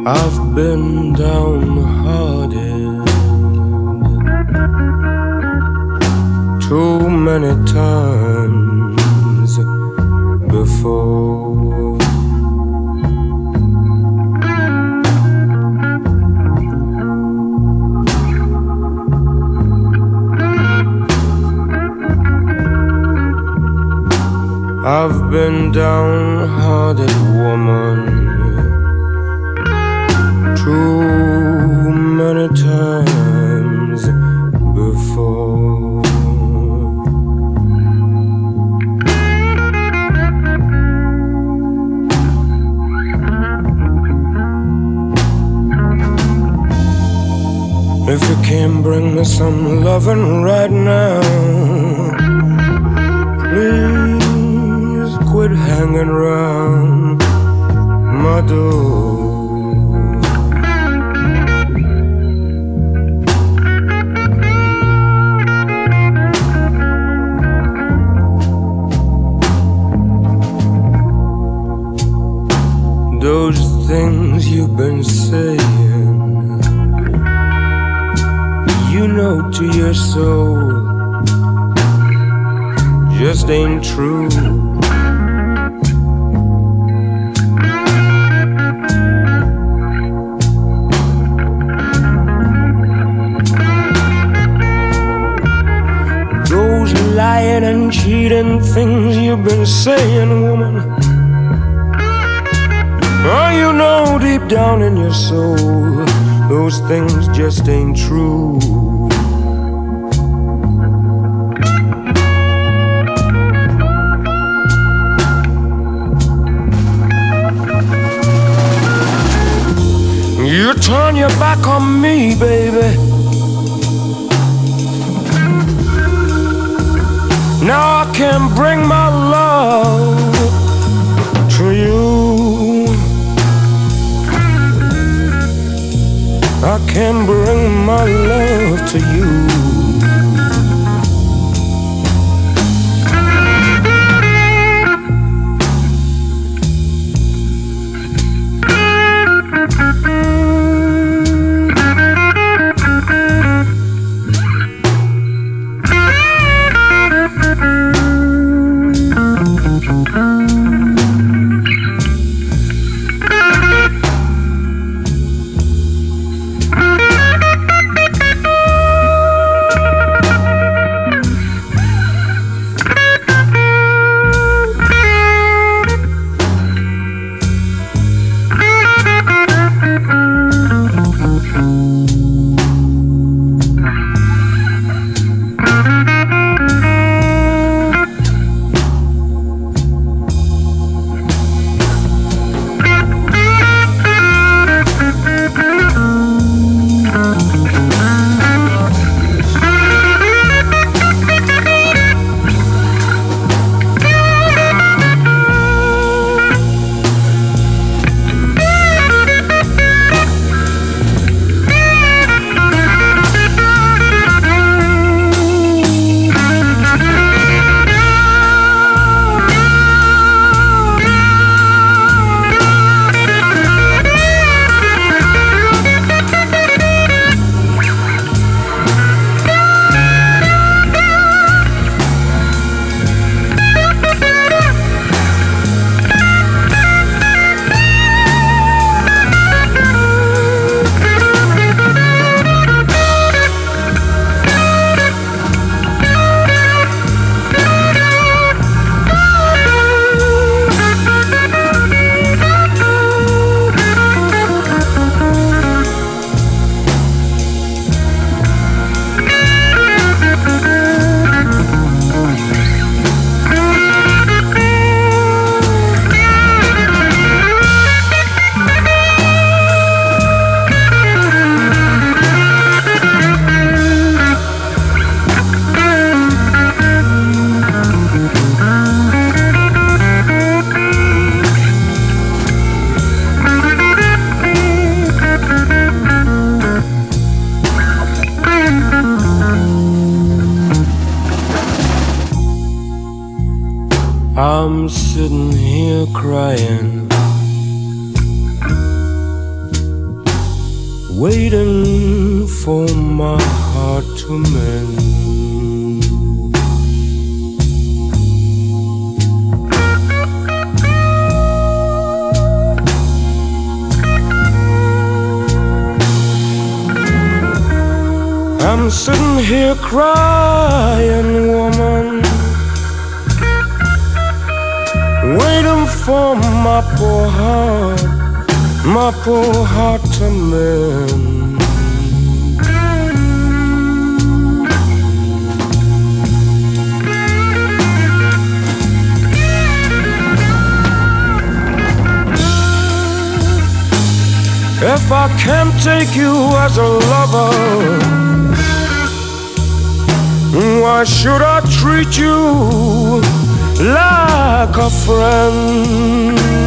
I've been downhearted too many times before. I've been downhearted, woman, too many times before. If you can't bring me some loving right now, please quit hanging around my door. Those things you've been saying, you know to your soul, just ain't true. Those lying and cheating things you've been saying, woman, oh, you know deep down in your soul, those things just ain't true. You turn your back on me, baby. Now I can't bring my love to you. I can't bring my love to you. I'm sitting here crying waiting for my heart to mend. I'm sitting here crying, woman, waiting for my poor heart to mend. If I can't take you as a lover, why should I treat you like a friend?